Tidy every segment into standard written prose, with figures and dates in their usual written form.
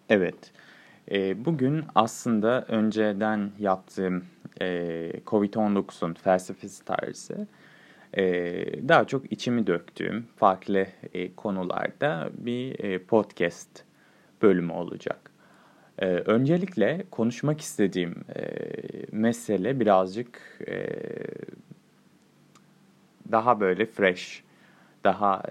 Evet, bugün aslında önceden yaptığım COVID-19'un felsefesi tarzı daha çok içimi döktüğüm farklı konularda bir podcast bölümü olacak. Öncelikle konuşmak istediğim mesele birazcık daha böyle fresh, daha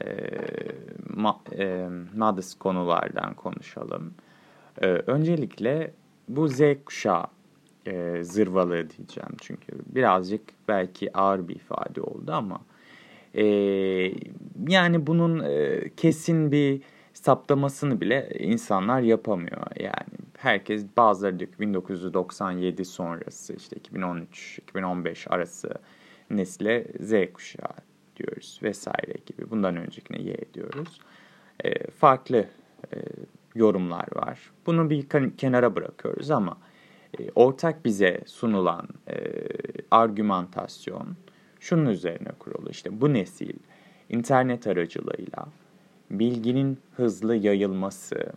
modest konulardan konuşalım. Öncelikle bu Z kuşağı zırvalığı diyeceğim. Çünkü birazcık belki ağır bir ifade oldu ama e, yani bunun kesin bir saptamasını bile insanlar yapamıyor. Yani herkes bazıları diyor ki 1997 sonrası işte 2013-2015 arası nesle Z kuşağı diyoruz vesaire gibi. Bundan öncekine Y diyoruz. Farklı e, yorumlar var. Bunu bir kenara bırakıyoruz ama ortak bize sunulan argümantasyon şunun üzerine kurulu. İşte bu nesil internet aracılığıyla bilginin hızlı yayılması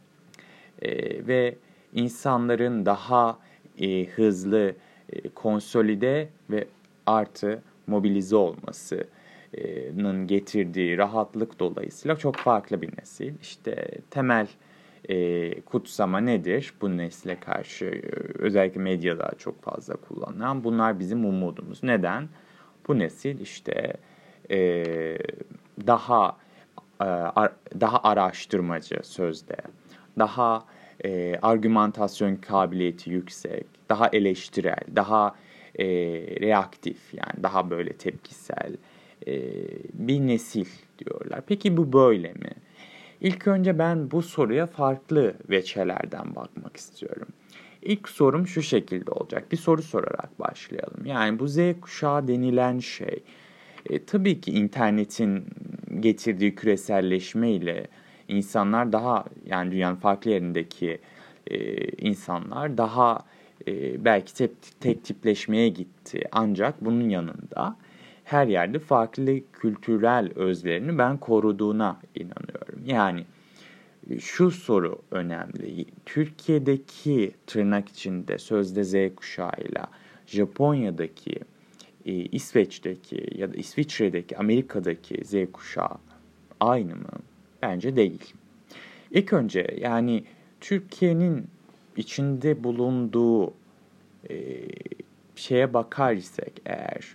ve insanların daha hızlı konsolide ve artı mobilize olmasının getirdiği rahatlık dolayısıyla çok farklı bir nesil. İşte temel kutsama nedir bu nesle karşı? Özellikle medyada çok fazla kullanılan. Bunlar bizim umudumuz. Neden? Bu nesil işte e, daha daha araştırmacı sözde, daha argümantasyon kabiliyeti yüksek, daha eleştirel, daha reaktif yani daha böyle tepkisel bir nesil diyorlar. Peki bu böyle mi? İlk önce ben bu soruya farklı veçelerden bakmak istiyorum. İlk sorum şu şekilde olacak. Bir soru sorarak başlayalım. Yani bu Z kuşağı denilen şey, tabii ki internetin getirdiği küreselleşme ile insanlar daha yani dünyanın farklı yerindeki insanlar daha belki tek tipleşmeye gitti. Ancak bunun yanında her yerde farklı kültürel özlerini ben koruduğuna inanıyorum. Yani şu soru önemli. Türkiye'deki tırnak içinde sözde Z kuşağıyla Japonya'daki, İsveç'teki ya da İsviçre'deki, Amerika'daki Z kuşağı aynı mı? Bence değil. İlk önce yani Türkiye'nin içinde bulunduğu e, şeye bakar isek eğer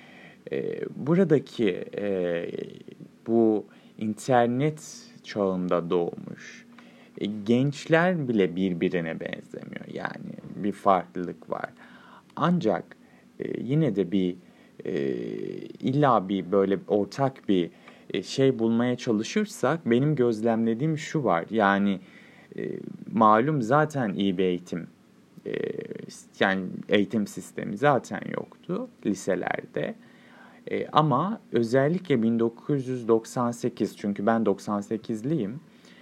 buradaki bu internet çağında doğmuş gençler bile birbirine benzemiyor. Yani bir farklılık var. Ancak yine de bir illa bir böyle ortak bir şey bulmaya çalışırsak benim gözlemlediğim şu var. Yani malum zaten iyi bir eğitim e, yani eğitim sistemi zaten yoktu liselerde. Ama özellikle 1998 çünkü ben 98'liyim.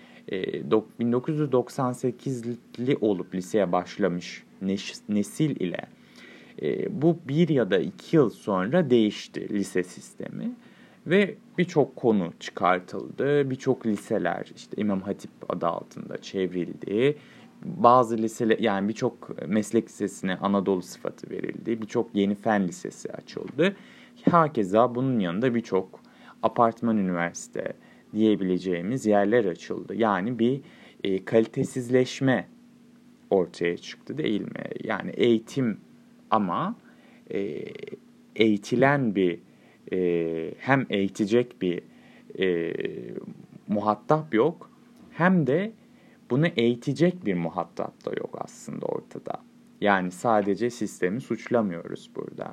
1998'li olup liseye başlamış nesil ile bu bir ya da iki yıl sonra değişti lise sistemi ve birçok konu çıkartıldı. Birçok liseler işte İmam Hatip adı altında çevrildi. Bazı liseler yani birçok meslek lisesine Anadolu sıfatı verildi. Birçok yeni fen lisesi açıldı. Hakeza bunun yanında birçok apartman üniversite diyebileceğimiz yerler açıldı. Yani bir kalitesizleşme ortaya çıktı değil mi? Yani eğitim ama e, eğitilen bir hem eğitecek bir e, muhatap yok hem de bunu eğitecek bir muhatap da yok aslında ortada. Yani sadece sistemi suçlamıyoruz burada.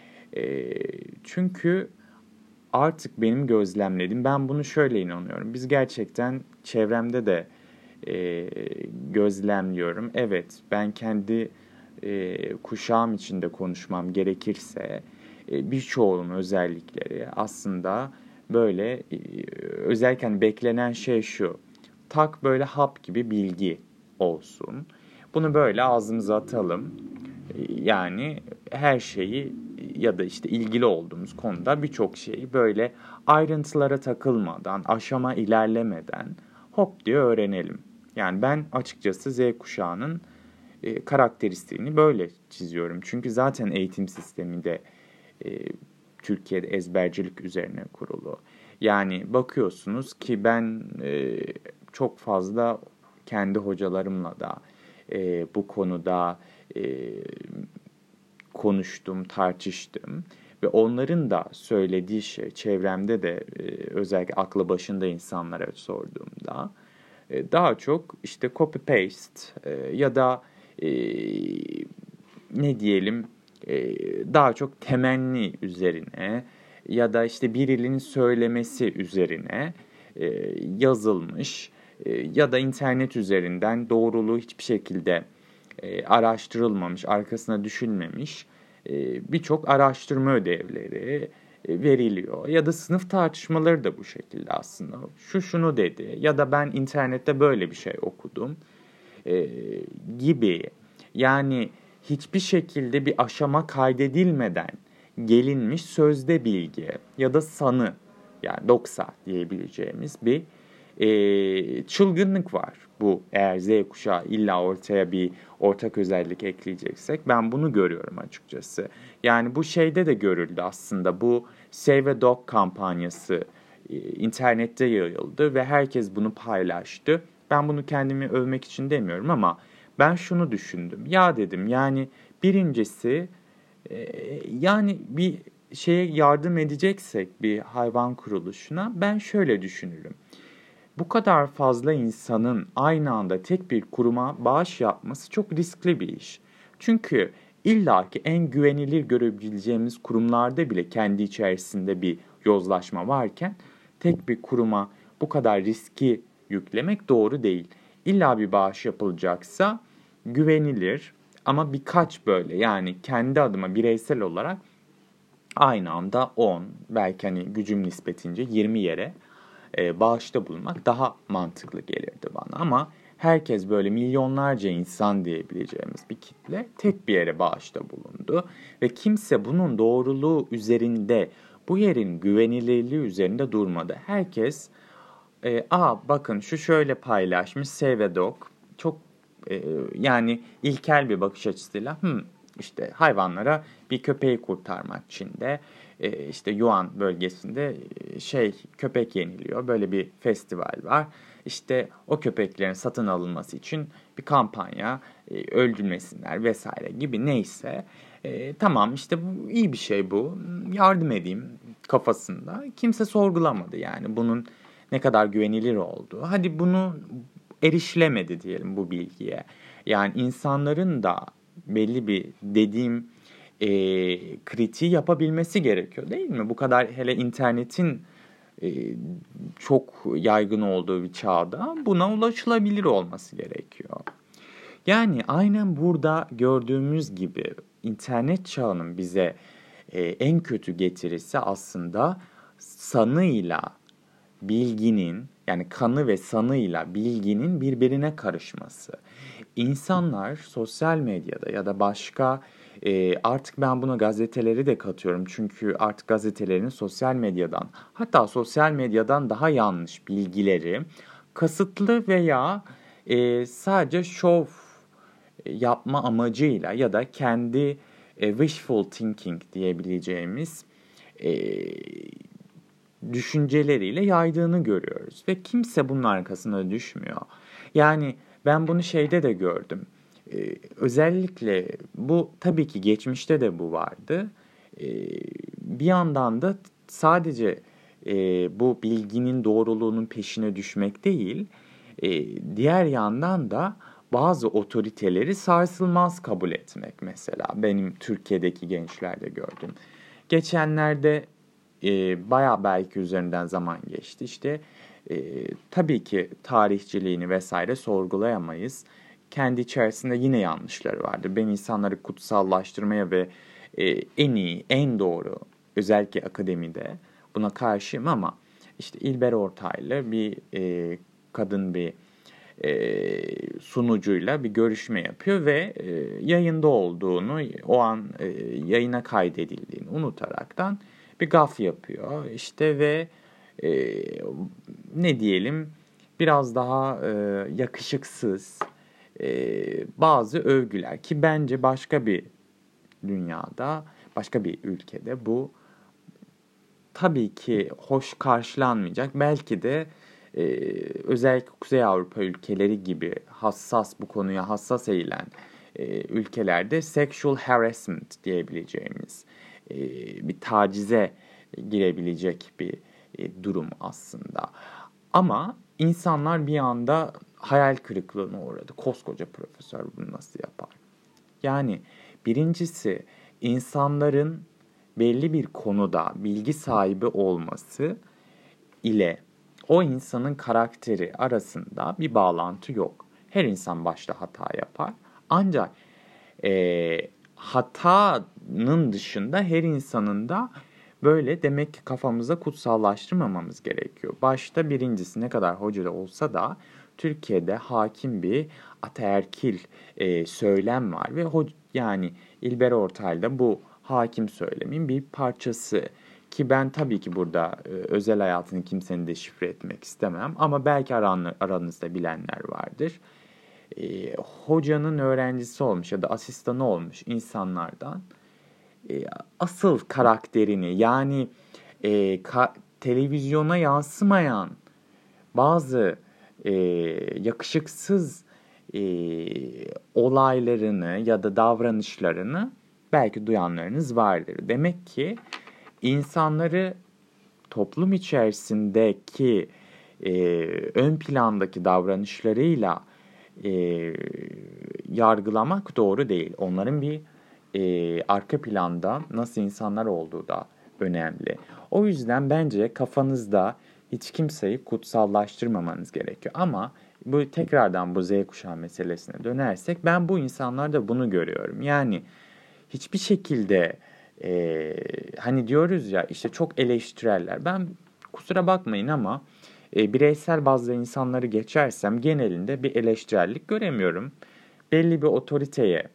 Çünkü artık benim gözlemlediğim, ben bunu şöyle inanıyorum. Biz gerçekten çevremde de gözlemliyorum. Evet, ben kendi kuşağım içinde konuşmam gerekirse birçoğunun özellikleri aslında böyle özellikle beklenen şey şu. Tak böyle hap gibi bilgi olsun. Bunu böyle ağzımıza atalım. Yani her şeyi ya da işte ilgili olduğumuz konuda birçok şeyi böyle ayrıntılara takılmadan, aşama ilerlemeden hop diye öğrenelim. Yani ben açıkçası Z kuşağının karakteristiğini böyle çiziyorum. Çünkü zaten eğitim sistemi de e, Türkiye'de ezbercilik üzerine kurulu. Yani bakıyorsunuz ki ben çok fazla kendi hocalarımla da bu konuda konuştum, tartıştım. Ve onların da söylediği şey, çevremde de özellikle aklı başında insanlara sorduğumda daha çok işte copy paste ya da e, ne diyelim daha çok temenni üzerine ya da işte birinin söylemesi üzerine yazılmış ya da internet üzerinden doğruluğu hiçbir şekilde araştırılmamış, arkasına düşünmemiş birçok araştırma ödevleri veriliyor. Ya da sınıf tartışmaları da bu şekilde aslında. Şu şunu dedi ya da ben internette böyle bir şey okudum e, gibi. Yani hiçbir şekilde bir aşama kaydedilmeden gelinmiş sözde bilgi ya da sanı, yani doksa diyebileceğimiz bir çılgınlık var. Bu eğer Z kuşağı illa ortaya bir ortak özellik ekleyeceksek ben bunu görüyorum açıkçası. Yani bu şeyde de görüldü aslında, bu Save a Dog kampanyası internette yayıldı ve herkes bunu paylaştı. Ben bunu kendimi övmek için demiyorum ama ben şunu düşündüm. Ya dedim, yani birincisi yani bir şeye yardım edeceksek bir hayvan kuruluşuna ben şöyle düşünürüm. Bu kadar fazla insanın aynı anda tek bir kuruma bağış yapması çok riskli bir iş. Çünkü illaki en güvenilir görebileceğimiz kurumlarda bile kendi içerisinde bir yozlaşma varken tek bir kuruma bu kadar riski yüklemek doğru değil. İlla bir bağış yapılacaksa güvenilir ama birkaç böyle, yani kendi adıma bireysel olarak aynı anda 10, belki hani gücüm nispetince 20 yere bağışta bulunmak daha mantıklı gelirdi bana. Ama herkes, böyle milyonlarca insan diyebileceğimiz bir kitle tek bir yere bağışta bulundu. Ve kimse bunun doğruluğu üzerinde, bu yerin güvenilirliği üzerinde durmadı. Herkes bakın şu şöyle paylaşmış Save a Dog. Çok yani ilkel bir bakış açısıyla işte hayvanlara bir köpeği kurtarmak için de işte Yuan bölgesinde köpek yeniliyor. Böyle bir festival var. İşte o köpeklerin satın alınması için bir kampanya, öldürmesinler vesaire gibi, neyse. Tamam, işte bu iyi bir şey, bu. Yardım edeyim kafasında. Kimse sorgulamadı yani bunun ne kadar güvenilir olduğu. Hadi bunu erişilemedi diyelim bu bilgiye. Yani insanların da belli bir dediğim kritiği yapabilmesi gerekiyor, değil mi? Bu kadar, hele internetin çok yaygın olduğu bir çağda buna ulaşılabilir olması gerekiyor. Yani aynen burada gördüğümüz gibi internet çağının bize en kötü getirisi aslında sanıyla bilginin, yani kanı ve sanıyla bilginin birbirine karışması. İnsanlar sosyal medyada ya da başka artık ben buna gazeteleri de katıyorum. Çünkü artık gazetelerin sosyal medyadan, hatta sosyal medyadan daha yanlış bilgileri kasıtlı veya sadece şov yapma amacıyla ya da kendi wishful thinking diyebileceğimiz düşünceleriyle yaydığını görüyoruz. Ve kimse bunun arkasına düşmüyor. Yani ben bunu şeyde de gördüm. Özellikle bu, tabii ki geçmişte de bu vardı. Bir yandan da sadece bu bilginin doğruluğunun peşine düşmek değil, diğer yandan da bazı otoriteleri sarsılmaz kabul etmek mesela. Benim Türkiye'deki gençlerde gördüm. Geçenlerde bayağı belki üzerinden zaman geçti. İşte tabii ki tarihçiliğini vesaire sorgulayamayız. Kendi içerisinde yine yanlışları vardır. Ben insanları kutsallaştırmaya ve en iyi, en doğru, özellikle akademide buna karşıyım ama işte İlber Ortaylı bir kadın bir sunucuyla bir görüşme yapıyor ve yayında olduğunu, o an yayına kaydedildiğini unutaraktan bir gaf yapıyor. İşte ve ne diyelim, biraz daha yakışıksız bazı övgüler ki bence başka bir dünyada, başka bir ülkede bu tabii ki hoş karşılanmayacak. Belki de özellikle Kuzey Avrupa ülkeleri gibi bu konuya hassas eğilen ülkelerde sexual harassment diyebileceğimiz bir tacize girebilecek bir durum aslında. Ama insanlar bir anda hayal kırıklığına uğradı. Koskoca profesör bunu nasıl yapar? Yani birincisi insanların belli bir konuda bilgi sahibi olması ile o insanın karakteri arasında bir bağlantı yok. Her insan başta hata yapar. Ancak hatanın dışında her insanın da böyle demek ki kafamıza kutsallaştırmamamız gerekiyor. Başta birincisi ne kadar hoca olsa da Türkiye'de hakim bir ataerkil söylem var ve yani İlber Ortaylı da bu hakim söylemin bir parçası. Ki ben tabii ki burada özel hayatını kimsenin deşifre etmek istemem ama belki aranızda bilenler vardır. Hocanın öğrencisi olmuş ya da asistanı olmuş insanlardan asıl karakterini yani televizyona yansımayan bazı yakışıksız olaylarını ya da davranışlarını belki duyanlarınız vardır. Demek ki insanları toplum içerisindeki ön plandaki davranışlarıyla yargılamak doğru değil. Onların bir arka planda nasıl insanlar olduğu da önemli. O yüzden bence kafanızda hiç kimseyi kutsallaştırmamanız gerekiyor. Ama bu tekrardan bu Z kuşağı meselesine dönersek ben bu insanlarda bunu görüyorum. Yani hiçbir şekilde hani diyoruz ya işte çok eleştireller. Ben kusura bakmayın ama bireysel bazı insanları geçersem genelinde bir eleştirellik göremiyorum. Belli bir otoriteye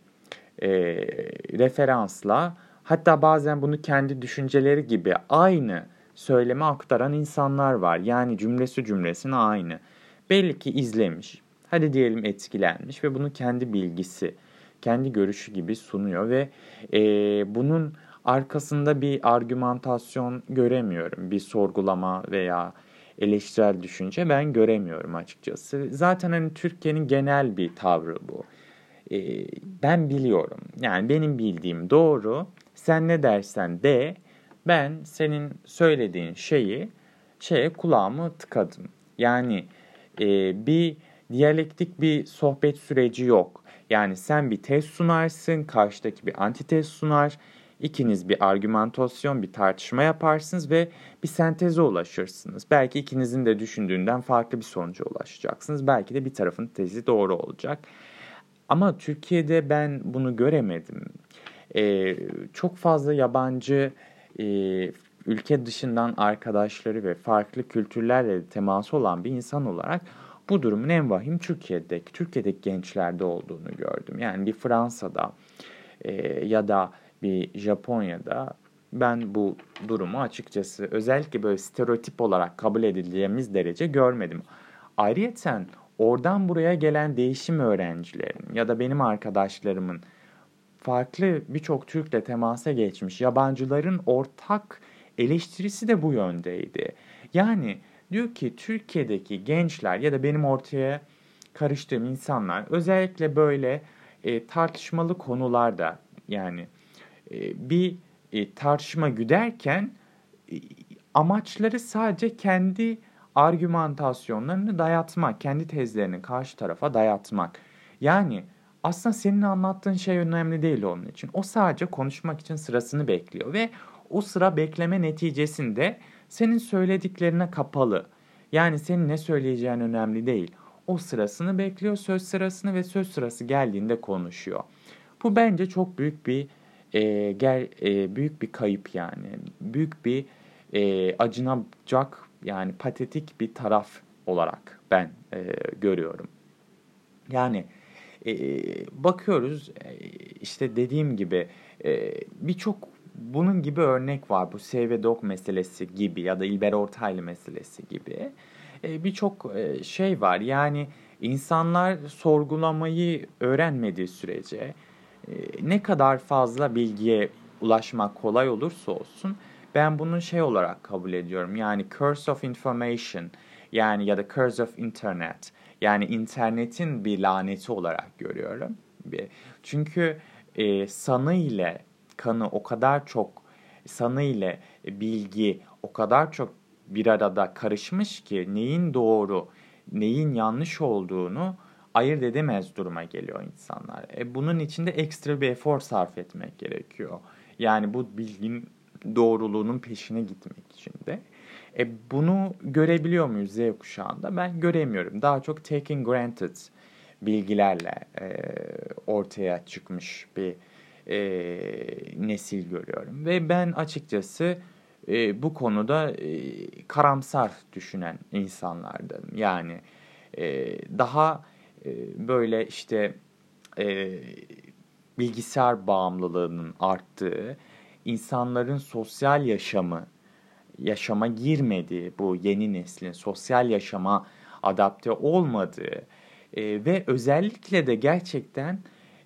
referansla hatta bazen bunu kendi düşünceleri gibi aynı söyleme aktaran insanlar var. Yani cümlesine aynı. Belli ki izlemiş, hadi diyelim etkilenmiş ve bunu kendi bilgisi, kendi görüşü gibi sunuyor ve bunun arkasında bir argümantasyon göremiyorum. Bir sorgulama veya eleştirel düşünce ben göremiyorum açıkçası. Zaten hani Türkiye'nin genel bir tavrı bu. Ben biliyorum. Yani benim bildiğim doğru. Sen ne dersen de ben senin söylediğin şeye kulağımı tıkadım. Yani bir diyalektik bir sohbet süreci yok. Yani sen bir tez sunarsın, karşıdaki bir antitez sunar. İkiniz bir argümantasyon, bir tartışma yaparsınız ve bir senteze ulaşırsınız. Belki ikinizin de düşündüğünden farklı bir sonuca ulaşacaksınız. Belki de bir tarafın tezi doğru olacak. Ama Türkiye'de ben bunu göremedim. Çok fazla yabancı e, ülke dışından arkadaşları ve farklı kültürlerle teması olan bir insan olarak bu durumun en vahim Türkiye'deki gençlerde olduğunu gördüm. Yani bir Fransa'da ya da bir Japonya'da ben bu durumu açıkçası özellikle böyle stereotip olarak kabul edileceğimiz derece görmedim. Ayrıyeten oradan buraya gelen değişim öğrencilerin ya da benim arkadaşlarımın farklı birçok Türk'le temasa geçmiş yabancıların ortak eleştirisi de bu yöndeydi. Yani diyor ki Türkiye'deki gençler ya da benim ortaya karıştığım insanlar özellikle böyle tartışmalı konularda yani bir tartışma güderken e, amaçları sadece kendi argümantasyonlarını dayatmak, kendi tezlerini karşı tarafa dayatmak. Yani aslında senin anlattığın şey önemli değil onun için. O sadece konuşmak için sırasını bekliyor ve o sıra bekleme neticesinde senin söylediklerine kapalı. Yani senin ne söyleyeceğin önemli değil. O sırasını bekliyor, söz sırasını ve söz sırası geldiğinde konuşuyor. Bu bence çok büyük bir büyük bir kayıp yani. Büyük bir acınacak yani patetik bir taraf olarak ben görüyorum. Yani bakıyoruz işte dediğim gibi birçok bunun gibi örnek var. Bu Save Dog meselesi gibi ya da İlber Ortaylı meselesi gibi. birçok şey var. Yani insanlar sorgulamayı öğrenmediği sürece ne kadar fazla bilgiye ulaşmak kolay olursa olsun ben bunu şey olarak kabul ediyorum. Yani curse of information yani ya da curse of internet yani internetin bir laneti olarak görüyorum. Çünkü sanı ile kanı o kadar çok sanı ile bilgi o kadar çok bir arada karışmış ki neyin doğru, neyin yanlış olduğunu ayırt edemez duruma geliyor insanlar. Bunun için de ekstra bir efor sarf etmek gerekiyor. Yani bu bilginin doğruluğunun peşine gitmek için de. Bunu görebiliyor muyuz Z kuşağında? Ben göremiyorum. Daha çok taken granted bilgilerle ortaya çıkmış bir nesil görüyorum. Ve ben açıkçası bu konuda karamsar düşünen insanlardım. Yani daha böyle işte e, bilgisayar bağımlılığının arttığı, insanların sosyal yaşama girmediği, bu yeni neslin sosyal yaşama adapte olmadığı ve özellikle de gerçekten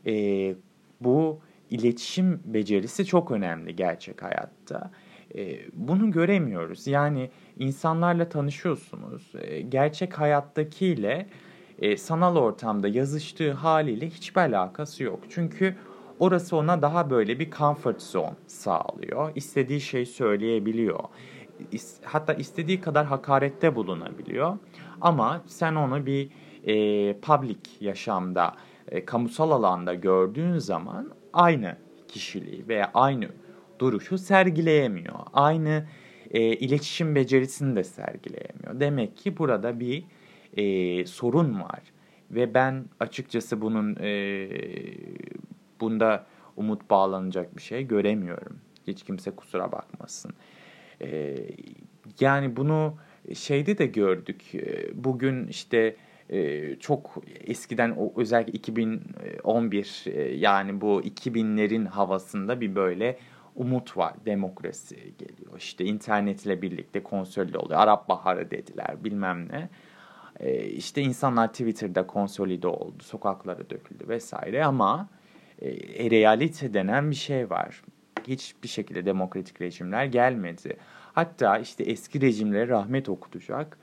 bu iletişim becerisi çok önemli gerçek hayatta. Bunu göremiyoruz. Yani insanlarla tanışıyorsunuz. Gerçek hayattakiyle sanal ortamda yazıştığı haliyle hiçbir alakası yok. Çünkü orası ona daha böyle bir comfort zone sağlıyor. İstediği şeyi söyleyebiliyor. Hatta istediği kadar hakarette bulunabiliyor. Ama sen onu bir public yaşamda, kamusal alanda gördüğün zaman aynı kişiliği veya aynı duruşu sergileyemiyor. Aynı iletişim becerisini de sergileyemiyor. Demek ki burada bir sorun var. Ve ben açıkçası bunda umut bağlanacak bir şey göremiyorum. Hiç kimse kusura bakmasın. E, Yani bunu şeyde de gördük. Bugün işte çok eskiden özellikle 2011 yani bu 2000'lerin havasında bir böyle umut var. Demokrasi geliyor. İşte internetle birlikte konsolide oluyor. Arap Baharı dediler bilmem ne. İşte insanlar Twitter'da konsolide oldu. Sokaklara döküldü vesaire ama realite denen bir şey var. Hiçbir şekilde demokratik rejimler gelmedi. Hatta işte eski rejimlere rahmet okutacak.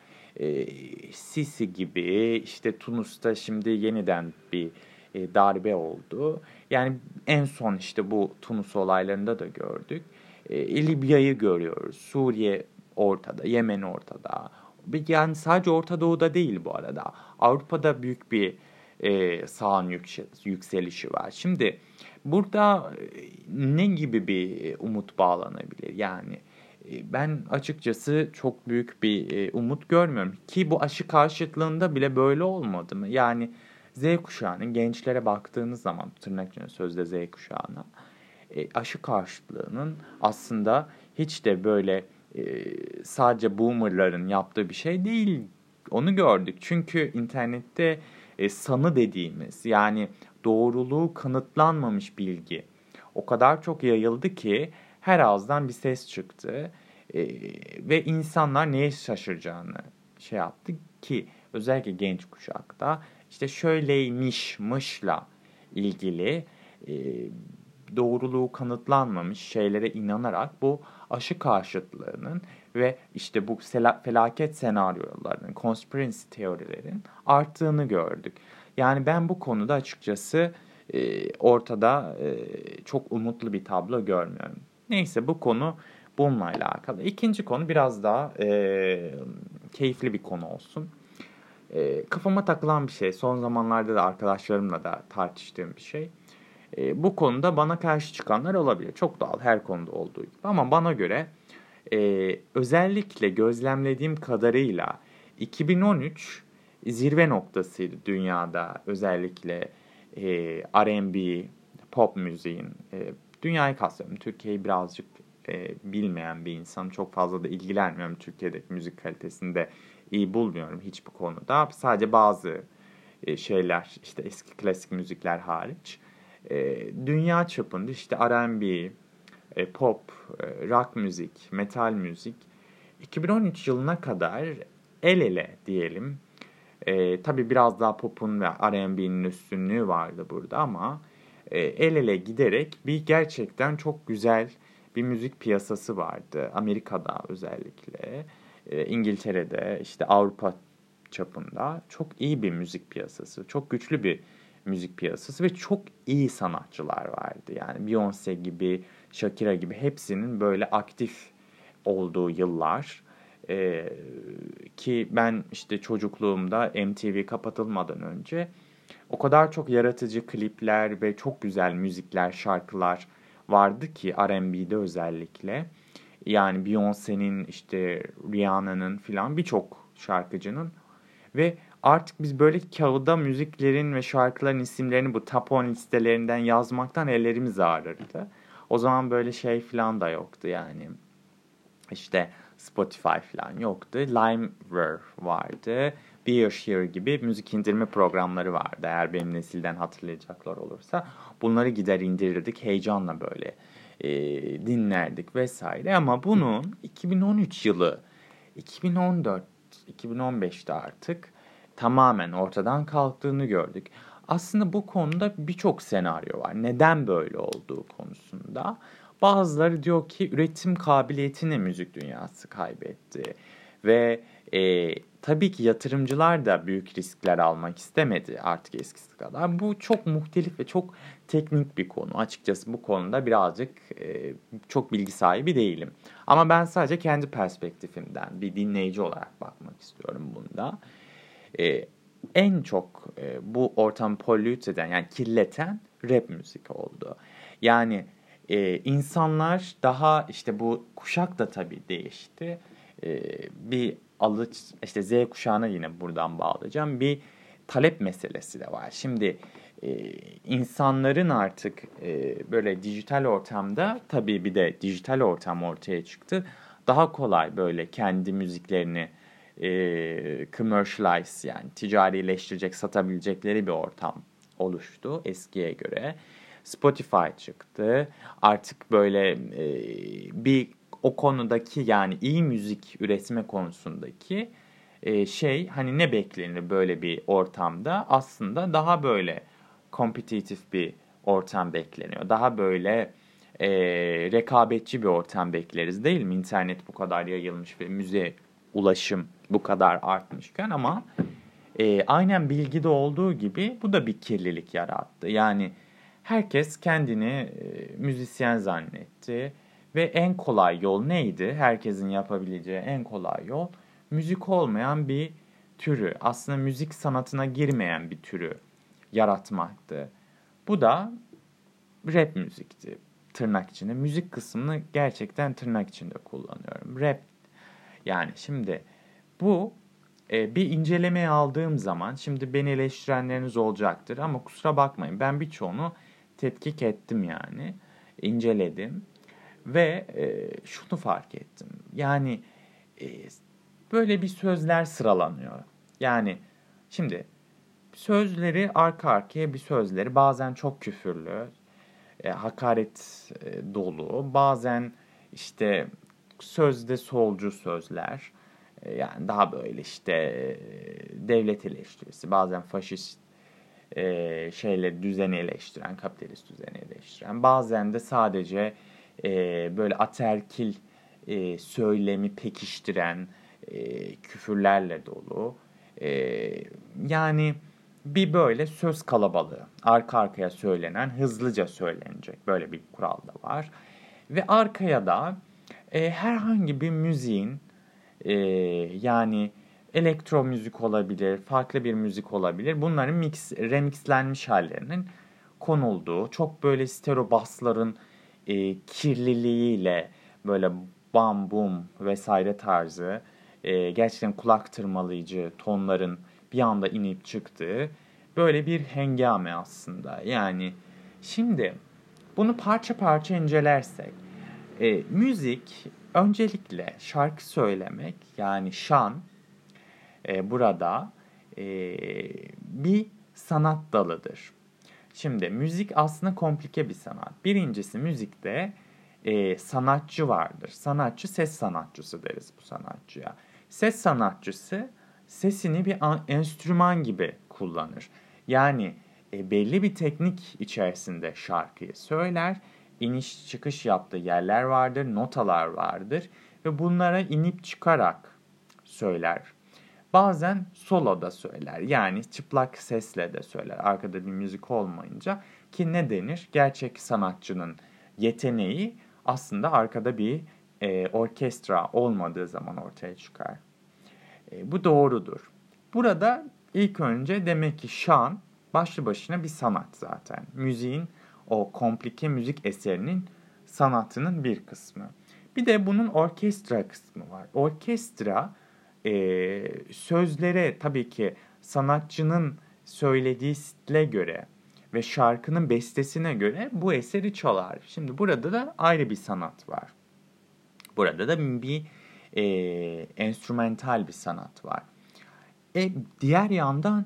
Sisi gibi işte Tunus'ta şimdi yeniden bir darbe oldu. Yani en son işte bu Tunus olaylarında da gördük. Libya'yı görüyoruz. Suriye ortada, Yemen ortada. Yani sadece Orta Doğu'da değil bu arada. Avrupa'da büyük bir sağın yükselişi var. Şimdi burada ne gibi bir umut bağlanabilir? Yani ben açıkçası çok büyük bir umut görmüyorum. Ki bu aşı karşıtlığında bile böyle olmadı mı? Yani Z kuşağının gençlere baktığınız zaman tırnak içinde sözde Z kuşağına aşı karşıtlığının aslında hiç de böyle sadece boomerların yaptığı bir şey değil. Onu gördük. Çünkü internette sanı dediğimiz yani doğruluğu kanıtlanmamış bilgi o kadar çok yayıldı ki her ağızdan bir ses çıktı. Ve insanlar neye şaşıracağını şey yaptı ki özellikle genç kuşakta işte şöyleymiş mışla ilgili e, doğruluğu kanıtlanmamış şeylere inanarak bu aşı karşıtlığının ve işte bu felaket senaryolarının, conspiracy teorilerin arttığını gördük. Yani ben bu konuda açıkçası ortada çok umutlu bir tablo görmüyorum. Neyse bu konu bununla alakalı. İkinci konu biraz daha keyifli bir konu olsun. Kafama takılan bir şey. Son zamanlarda da arkadaşlarımla da tartıştığım bir şey. Bu konuda bana karşı çıkanlar olabilir. Çok doğal her konuda olduğu gibi. Ama bana göre özellikle gözlemlediğim kadarıyla 2013 zirve noktasıydı dünyada. Özellikle R&B, pop müziğin. Dünyayı kastediyorum. Türkiye'yi birazcık bilmeyen bir insan. Çok fazla da ilgilenmiyorum. Türkiye'deki müzik kalitesini de iyi bulmuyorum hiçbir konuda. Sadece bazı şeyler işte eski klasik müzikler hariç. Dünya çapında işte R&B, pop, rock müzik, metal müzik 2013 yılına kadar el ele diyelim. Tabii biraz daha pop'un ve R&B'nin üstünlüğü vardı burada ama el ele giderek bir gerçekten çok güzel bir müzik piyasası vardı. Amerika'da özellikle, İngiltere'de, işte Avrupa çapında çok iyi bir müzik piyasası, çok güçlü bir müzik piyasası ve çok iyi sanatçılar vardı. Yani Beyoncé gibi, Shakira gibi hepsinin böyle aktif olduğu yıllar. Ki ben işte çocukluğumda MTV kapatılmadan önce o kadar çok yaratıcı klipler ve çok güzel müzikler, şarkılar vardı ki R&B'de özellikle. Yani Beyoncé'nin, işte Rihanna'nın filan birçok şarkıcının ve artık biz böyle kağıda müziklerin ve şarkıların isimlerini bu top 10 listelerinden yazmaktan ellerimiz ağrırdı. O zaman böyle şey filan da yoktu yani. İşte Spotify falan yoktu. Limewire vardı. Bearshare gibi müzik indirme programları vardı. Eğer benim nesilden hatırlayacaklar olursa. Bunları gider indirirdik. Heyecanla böyle dinlerdik vesaire. Ama bunun 2013 yılı, 2014, 2015'te artık tamamen ortadan kalktığını gördük. Aslında bu konuda birçok senaryo var. Neden böyle olduğu konusunda. Bazıları diyor ki üretim kabiliyetini müzik dünyası kaybetti. Ve tabii ki yatırımcılar da büyük riskler almak istemedi artık eskisi kadar. Bu çok muhtelif ve çok teknik bir konu. Açıkçası bu konuda birazcık çok bilgi sahibi değilim. Ama ben sadece kendi perspektifimden bir dinleyici olarak bakmak istiyorum bunda. En çok bu ortamı pollute eden, yani kirleten rap müzik oldu. Yani insanlar daha, işte bu kuşak da tabii değişti. Bir işte Z kuşağına yine buradan bağlayacağım. Bir talep meselesi de var. Şimdi insanların artık böyle dijital ortamda, tabii bir de dijital ortam ortaya çıktı. Daha kolay böyle kendi müziklerini commercialize, yani ticarileştirecek, satabilecekleri bir ortam oluştu eskiye göre. Spotify çıktı. Artık böyle bir o konudaki, yani iyi müzik üretme konusundaki hani ne beklenir böyle bir ortamda? Aslında daha böyle kompetitif bir ortam bekleniyor. Daha böyle rekabetçi bir ortam bekleriz değil mi? İnternet bu kadar yayılmış ve müziğe ulaşım bu kadar artmışken, ama aynen bilgide olduğu gibi bu da bir kirlilik yarattı. Yani herkes kendini müzisyen zannetti ve en kolay yol neydi? Herkesin yapabileceği en kolay yol müzik olmayan bir türü, aslında müzik sanatına girmeyen bir türü yaratmaktı. Bu da rap müzikti, tırnak içinde. Müzik kısmını gerçekten tırnak içinde kullanıyorum. Rap, yani şimdi bu bir incelemeye aldığım zaman, şimdi beni eleştirenleriniz olacaktır ama kusura bakmayın, ben birçoğunu tetkik ettim, yani inceledim ve şunu fark ettim. Yani böyle bir sözler sıralanıyor. Yani şimdi sözleri arka arkaya, bir sözleri bazen çok küfürlü, hakaret dolu, bazen işte sözde solcu sözler, yani daha böyle işte devlet eleştirisi, bazen faşist düzeni eleştiren, kapitalist düzeni eleştiren, bazen de sadece böyle ataerkil söylemi pekiştiren küfürlerle dolu. Yani bir böyle söz kalabalığı, arka arkaya söylenen, hızlıca söylenecek böyle bir kural da var. Ve arkaya da herhangi bir müziğin, yani elektro müzik olabilir, farklı bir müzik olabilir, bunların remixlenmiş hallerinin konulduğu, çok böyle stereo bassların kirliliğiyle böyle bam bum vesaire tarzı gerçekten kulak tırmalayıcı tonların bir anda inip çıktığı böyle bir hengame aslında. Yani şimdi bunu parça parça incelersek, müzik öncelikle şarkı söylemek, yani şan, burada bir sanat dalıdır. Şimdi müzik aslında komplike bir sanat. Birincisi, müzikte sanatçı vardır. Sanatçı, ses sanatçısı deriz bu sanatçıya. Ses sanatçısı sesini bir enstrüman gibi kullanır. Yani belli bir teknik içerisinde şarkıyı söyler, iniş çıkış yaptığı yerler vardır, notalar vardır ve bunlara inip çıkarak söyler. Bazen solo da söyler, yani çıplak sesle de söyler arkada bir müzik olmayınca, ki ne denir? Gerçek sanatçının yeteneği aslında arkada bir orkestra olmadığı zaman ortaya çıkar. Bu doğrudur. Burada ilk önce demek ki şan başlı başına bir sanat zaten. Müziğin, o komplike müzik eserinin sanatının bir kısmı. Bir de bunun orkestra kısmı var. Orkestra sözlere, tabii ki sanatçının söylediği stile göre ve şarkının bestesine göre bu eseri çalar. Şimdi burada da ayrı bir sanat var. Burada da bir enstrümantal bir sanat var. Diğer yandan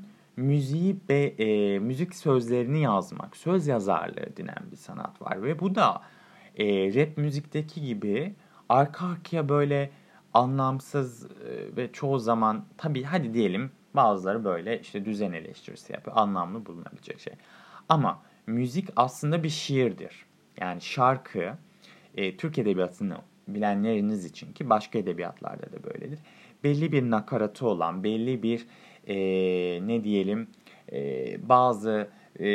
müzik sözlerini yazmak, söz yazarlığı denen bir sanat var. Ve bu da rap müzikteki gibi arka arkaya böyle anlamsız ve çoğu zaman, tabii hadi diyelim bazıları böyle işte düzen eleştirisi yapıyor, anlamlı bulunabilecek şey. Ama müzik aslında bir şiirdir. Yani şarkı, Türk Edebiyatı'nı bilenleriniz için, ki başka edebiyatlarda da böyledir, belli bir nakaratı olan, belli bir ne diyelim bazı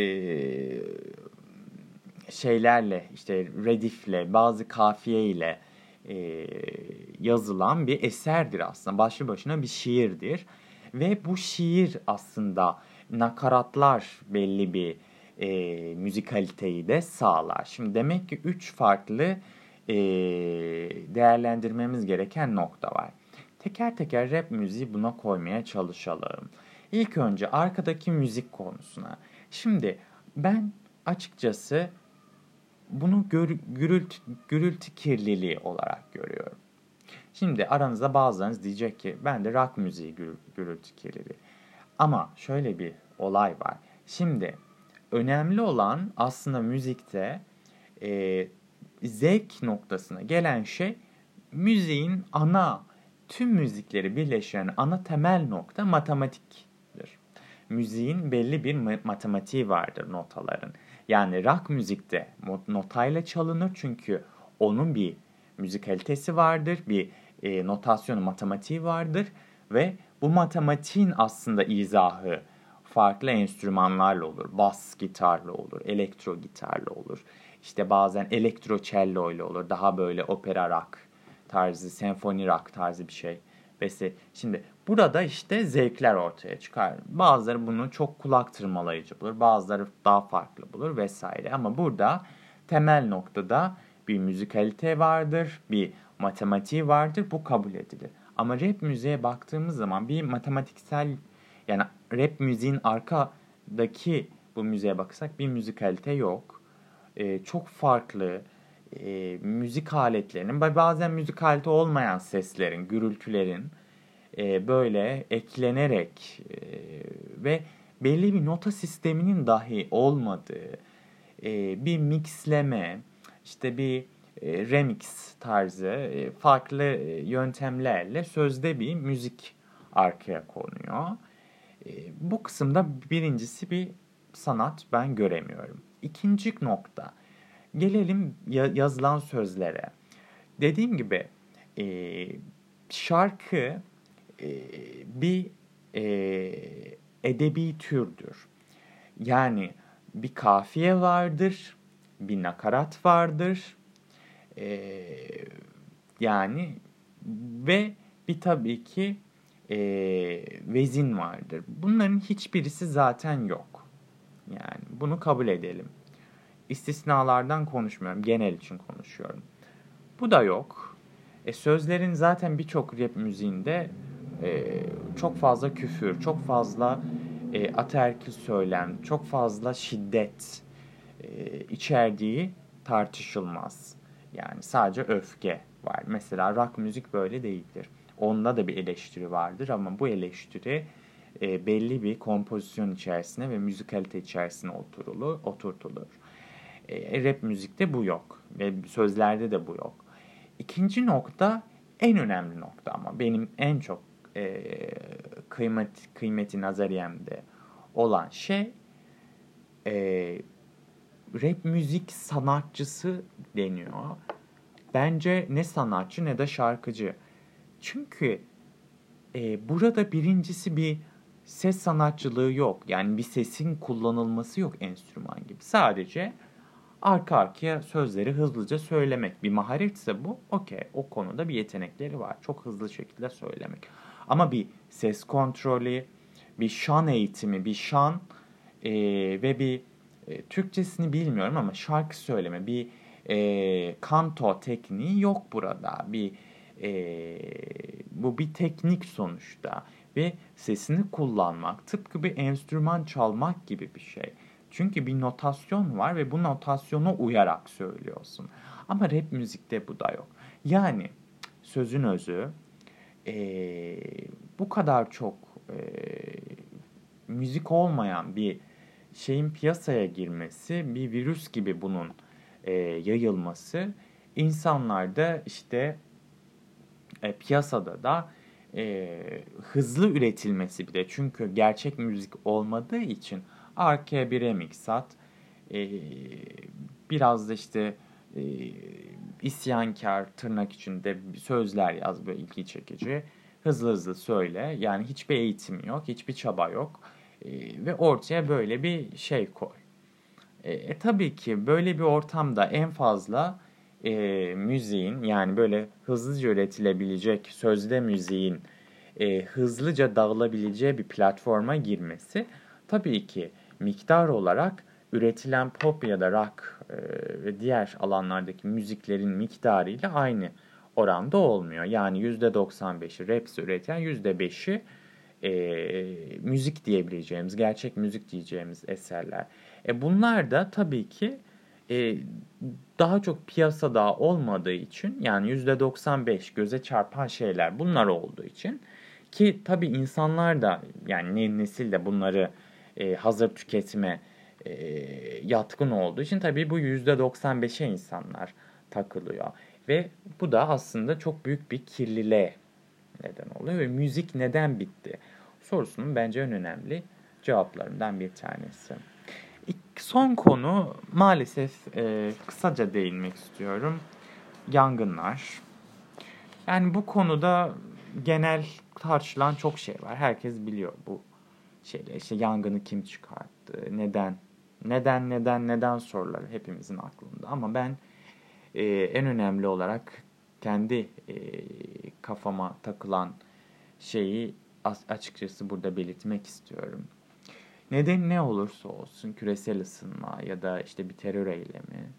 şeylerle, işte redifle, bazı kafiye ile yazılan bir eserdir aslında. Başlı başına bir şiirdir. Ve bu şiir aslında nakaratlar belli bir müzikaliteyi de sağlar. Şimdi demek ki 3 farklı değerlendirmemiz gereken nokta var. Teker teker rap müziği buna koymaya çalışalım. İlk önce arkadaki müzik konusuna. Şimdi ben açıkçası bunu gürültü kirliliği olarak görüyorum. Şimdi aranızda bazılarınız diyecek ki ben de rock müziği gürültü kirliliği. Ama şöyle bir olay var. Şimdi önemli olan aslında müzikte zevk noktasına gelen şey, müziğin tüm müzikleri birleştiren ana temel nokta matematiktir. Müziğin belli bir matematiği vardır, notaların. Yani rock müzikte notayla çalınır çünkü onun bir müzikalitesi vardır, bir notasyonu, matematiği vardır ve bu matematiğin aslında izahı farklı enstrümanlarla olur. Bas gitarla olur, elektro gitarla olur. İşte bazen elektro cello ile olur. Daha böyle opera rock tarzı, senfoni rock tarzı bir şey. Şimdi burada işte zevkler ortaya çıkar. Bazıları bunu çok kulak tırmalayıcı bulur, bazıları daha farklı bulur vesaire. Ama burada temel noktada bir müzikalite vardır, bir matematiği vardır, bu kabul edilir. Ama rap müziğe baktığımız zaman bir matematiksel, yani rap müziğin arkadaki bu müziğe bakırsak bir müzikalite yok. Çok farklı müzik aletlerinin, bazen müzikalite olmayan seslerin, gürültülerin böyle eklenerek ve belli bir nota sisteminin dahi olmadığı bir mixleme, işte bir remix tarzı farklı yöntemlerle sözde bir müzik arkaya konuyor. Bu kısımda birincisi bir sanat ben göremiyorum. İkinci nokta, gelelim yazılan sözlere. Dediğim gibi şarkı bir edebi türdür. Yani bir kafiye vardır, bir nakarat vardır. Yani ve bir tabii ki vezin vardır. Bunların hiçbirisi zaten yok. Yani bunu kabul edelim. İstisnalardan konuşmuyorum, genel için konuşuyorum. Bu da yok. Sözlerin zaten birçok rap müziğinde çok fazla küfür, çok fazla ataerkil söylem, çok fazla şiddet içerdiği tartışılmaz. Yani sadece öfke var. Mesela rock müzik böyle değildir. Onda da bir eleştiri vardır ama bu eleştiri belli bir kompozisyon içerisine ve müzikalite içerisine oturtulur. Rap müzikte bu yok ve sözlerde de bu yok. İkinci nokta, En önemli nokta ama benim en çok kıymeti nazariyemde olan şey rap müzik sanatçısı deniyor. Bence ne sanatçı ne de şarkıcı. Çünkü burada birincisi bir ses sanatçılığı yok. Yani bir sesin kullanılması yok enstrüman gibi. Sadece arka arkaya sözleri hızlıca söylemek. Bir maharetse bu. Okey. O konuda bir yetenekleri var. Çok hızlı şekilde söylemek. Ama bir ses kontrolü, bir şan eğitimi, bir şan ve bir Türkçesini bilmiyorum ama şarkı söyleme, bir kanto tekniği yok burada. Bu bir teknik sonuçta ve sesini kullanmak tıpkı bir enstrüman çalmak gibi bir şey. Çünkü bir notasyon var ve bu notasyona uyarak söylüyorsun. Ama rap müzikte bu da yok. Yani sözün özü bu kadar çok müzik olmayan bir şeyin piyasaya girmesi, bir virüs gibi bunun yayılması, insanlarda işte piyasada da hızlı üretilmesi bile. Çünkü gerçek müzik olmadığı için arkaya bir remix at, biraz da işte isyankar tırnak içinde sözler yaz böyle ilgi çekici. Hızlı hızlı söyle. Yani hiçbir eğitim yok, hiçbir çaba yok. Ve ortaya böyle bir şey koy. Tabii ki böyle bir ortamda en fazla müziğin yani böyle hızlıca üretilebilecek sözde müziğin hızlıca dağılabileceği bir platforma girmesi tabii ki miktar olarak üretilen pop ya da rock ve diğer alanlardaki müziklerin miktarıyla aynı oranda olmuyor. Yani %95'i rap üreten %5'i müzik diyebileceğimiz, gerçek müzik diyeceğimiz eserler. Bunlar da tabii ki daha çok piyasada olmadığı için yani %95 göze çarpan şeyler bunlar olduğu için ki tabii insanlar da yani nesil de bunları hazır tüketime yatkın olduğu için tabii bu %95'e insanlar takılıyor. Ve bu da aslında çok büyük bir kirliliğe neden oluyor ve müzik neden bitti sorusunun bence en önemli cevaplarından bir tanesi. Son konu maalesef kısaca değinmek istiyorum. Yangınlar. Yani bu konuda genel tartışılan çok şey var. Herkes biliyor bu şeyleri. İşte yangını kim çıkarttı, neden soruları hepimizin aklında. Ama ben en önemli olarak kendi kafama takılan şeyi açıkçası burada belirtmek istiyorum. Neden ne olursa olsun küresel ısınma ya da işte bir terör eylemi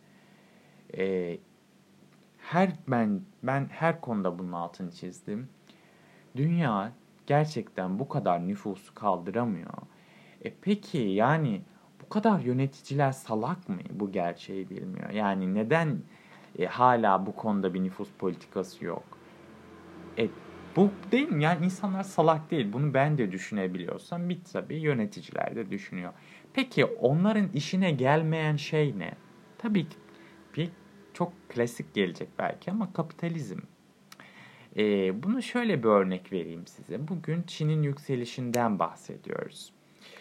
ben her konuda bunun altını çizdim. Dünya gerçekten bu kadar nüfusu kaldıramıyor. Peki yani bu kadar yöneticiler salak mı bu gerçeği bilmiyor? Yani neden hala bu konuda bir nüfus politikası yok? Bu değil mi? Yani insanlar salak değil. Bunu ben de düşünebiliyorsam tabii yöneticiler de düşünüyor. Peki onların işine gelmeyen şey ne? Tabii ki bir çok klasik gelecek belki ama kapitalizm. Bunu şöyle bir örnek vereyim size. Bugün Çin'in yükselişinden bahsediyoruz.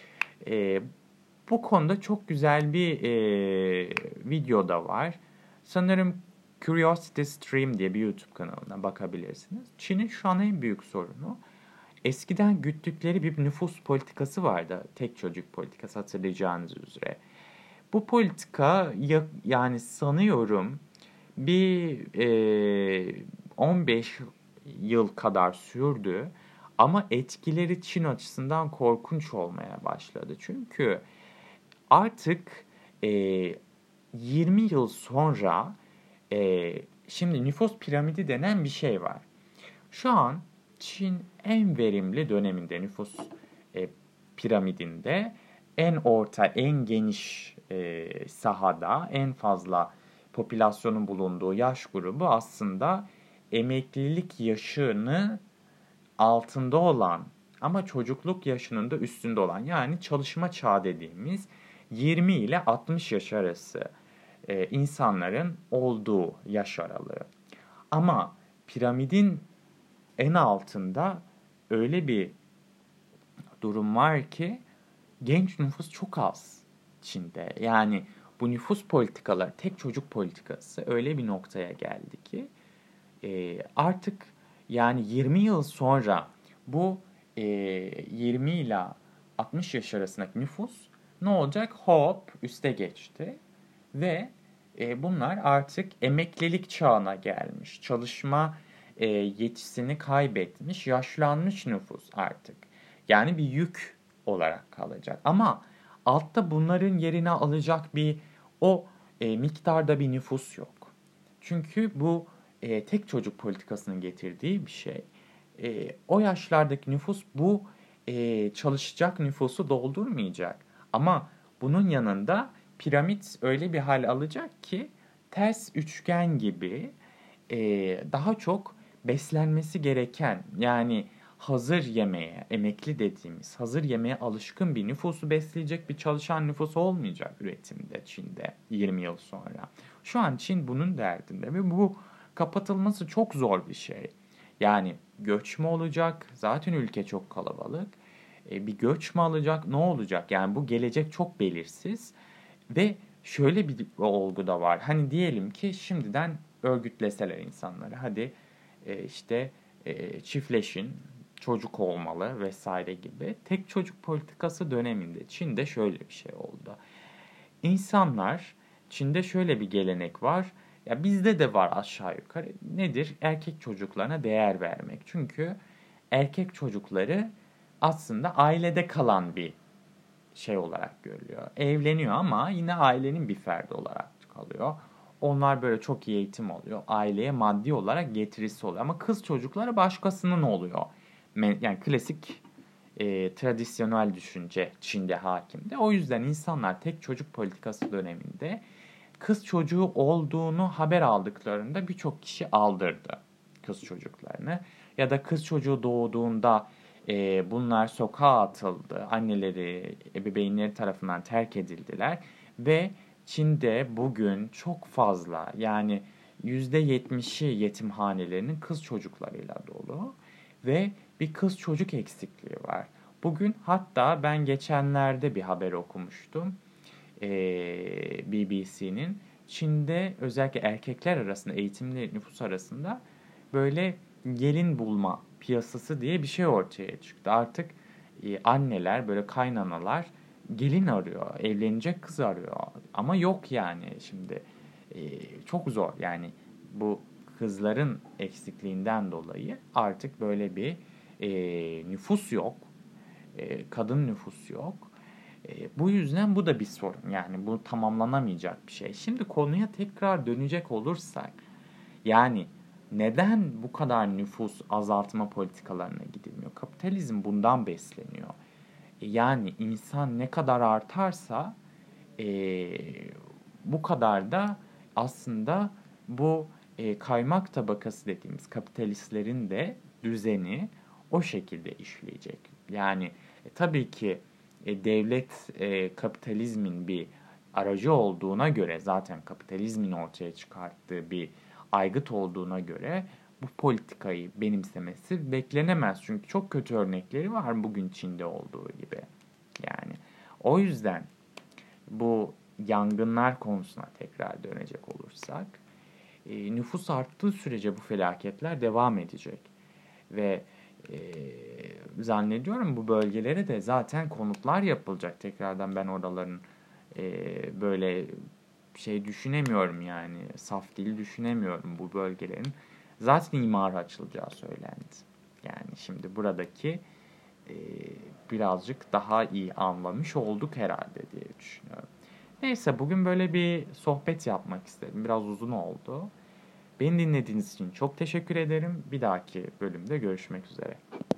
Bu konuda çok güzel bir video da var. Sanırım Curiosity Stream diye bir YouTube kanalına bakabilirsiniz. Çin'in şu an en büyük sorunu eskiden güttükleri bir nüfus politikası vardı. Tek çocuk politikası hatırlayacağınız üzere. Bu politika yani sanıyorum bir 15 yıl kadar sürdü. Ama etkileri Çin açısından korkunç olmaya başladı. Çünkü artık 20 yıl sonra şimdi nüfus piramidi denen bir şey var. Şu an Çin en verimli döneminde nüfus piramidinde en orta, en geniş sahada en fazla popülasyonun bulunduğu yaş grubu aslında emeklilik yaşını altında olan ama çocukluk yaşının da üstünde olan yani çalışma çağı dediğimiz 20 ile 60 yaş arası insanların olduğu yaş aralığı. Ama piramidin en altında öyle bir durum var ki genç nüfus çok az Çin'de. Yani bu nüfus politikaları, tek çocuk politikası öyle bir noktaya geldi ki artık yani 20 yıl sonra bu 20 ile 60 yaş arasındaki nüfus ne olacak? Hop üste geçti ve bunlar artık emeklilik çağına gelmiş. Çalışma yetisini kaybetmiş, yaşlanmış nüfus artık. Yani bir yük olarak kalacak. Ama altta bunların yerine alacak bir o miktarda bir nüfus yok. Çünkü bu tek çocuk politikasının getirdiği bir şey. O yaşlardaki nüfus bu çalışacak nüfusu doldurmayacak. Ama bunun yanında piramit öyle bir hal alacak ki ters üçgen gibi daha çok beslenmesi gereken, yani hazır yemeğe, emekli dediğimiz hazır yemeğe alışkın bir nüfusu besleyecek bir çalışan nüfus olmayacak üretimde Çin'de 20 yıl sonra. Şu an Çin bunun derdinde ve bu kapatılması çok zor bir şey. Yani göç mü olacak? Zaten ülke çok kalabalık. Bir göç mü alacak? Ne olacak? Yani bu gelecek çok belirsiz. Ve şöyle bir olgu da var. Hani diyelim ki şimdiden örgütleseler insanları. Hadi işte çiftleşin, çocuk olmalı vesaire gibi. Tek çocuk politikası döneminde Çin'de şöyle bir şey oldu. İnsanlar, Çin'de şöyle bir gelenek var. Ya bizde de var aşağı yukarı. Nedir? Erkek çocuklarına değer vermek. Çünkü erkek çocukları aslında ailede kalan bir şey olarak görülüyor. Evleniyor ama yine ailenin bir ferdi olarak kalıyor. Onlar böyle çok iyi eğitim alıyor. Aileye maddi olarak getirisi oluyor. Ama kız çocukları başkasının oluyor. Yani klasik tradisyonel düşünce Çin'de hakimdi. O yüzden insanlar tek çocuk politikası döneminde kız çocuğu olduğunu haber aldıklarında birçok kişi aldırdı kız çocuklarını. Ya da kız çocuğu doğduğunda bunlar sokağa atıldı. Anneleri, ebeveynleri tarafından terk edildiler. Ve Çin'de bugün çok fazla, yani %70'i yetimhanelerinin kız çocuklarıyla dolu. Ve bir kız çocuk eksikliği var. Bugün hatta ben geçenlerde bir haber okumuştum. BBC'nin. Çin'de özellikle erkekler arasında, eğitimli nüfus arasında böyle gelin bulma piyasası diye bir şey ortaya çıktı. Artık anneler, böyle kaynanalar gelin arıyor, evlenecek kız arıyor. Ama yok yani şimdi. Çok zor yani bu kızların eksikliğinden dolayı artık böyle bir nüfus yok. Kadın nüfus yok. Bu yüzden bu da bir sorun. Yani bu tamamlanamayacak bir şey. Şimdi konuya tekrar dönecek olursak, yani neden bu kadar nüfus azaltma politikalarına gidilmiyor? Kapitalizm bundan besleniyor. Yani insan ne kadar artarsa bu kadar da aslında bu kaymak tabakası dediğimiz kapitalistlerin de düzeni o şekilde işleyecek. Yani tabii ki devlet kapitalizmin bir aracı olduğuna göre, zaten kapitalizmin ortaya çıkarttığı bir aygıt olduğuna göre bu politikayı benimsemesi beklenemez. Çünkü çok kötü örnekleri var bugün Çin'de olduğu gibi. Yani o yüzden bu yangınlar konusuna tekrar dönecek olursak, nüfus arttığı sürece bu felaketler devam edecek. Ve zannediyorum bu bölgelere de zaten konutlar yapılacak. Tekrardan ben oraların böyle şey düşünemiyorum, yani saf dil düşünemiyorum bu bölgelerin. Zaten imara açılacağı söylendi. Yani şimdi buradaki birazcık daha iyi anlamış olduk herhalde diye düşünüyorum. Neyse, bugün böyle bir sohbet yapmak istedim. Biraz uzun oldu. Beni dinlediğiniz için çok teşekkür ederim. Bir dahaki bölümde görüşmek üzere.